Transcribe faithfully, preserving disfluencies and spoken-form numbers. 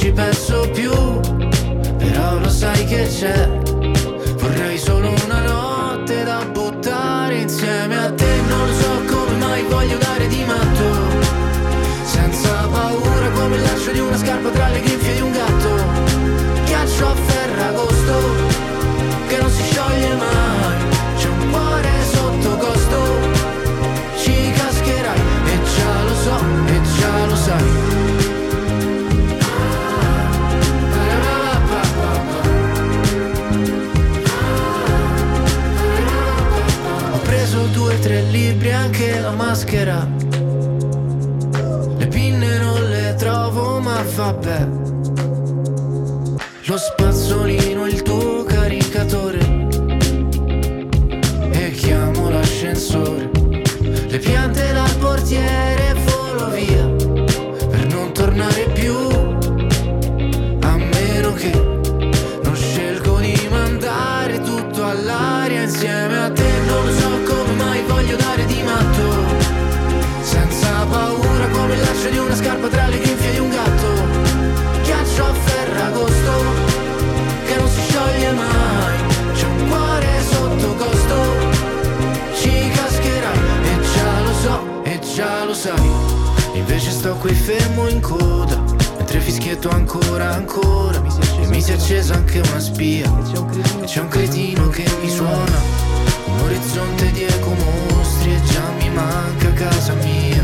ci penso più, però lo sai che c'è. Vorrei solo una notte da buttare insieme a te. Non so come mai voglio dare di matto, senza paura come il laccio di una scarpa tra le grinfie di un gatto. Ghiaccio a Ferragosto che non si scioglie mai, c'è un cuore sotto costo, ci cascherai e già lo so, e già lo sai. Ho preso due o tre libri, anche la maschera, le pinne non le trovo ma vabbè. Lo spazzolino, il tuo caricatore, e chiamo l'ascensore. Le piante dal portiere, volo via per non tornare più, a meno che non scelgo di mandare tutto all'aria insieme a te. Non so come mai voglio dare di matto, senza paura come il laccio di una scarpa tra le grinfie di un gatto. Ghiaccio a Ferragosto che non si scioglie mai, c'è un cuore sotto costo, ci cascherai e già lo so, e già lo sai. Invece sto qui fermo in coda, mentre fischietto ancora, ancora, e mi si è accesa anche una spia, e c'è un cretino che mi suona un orizzonte di ecomostri, e già mi manca casa mia.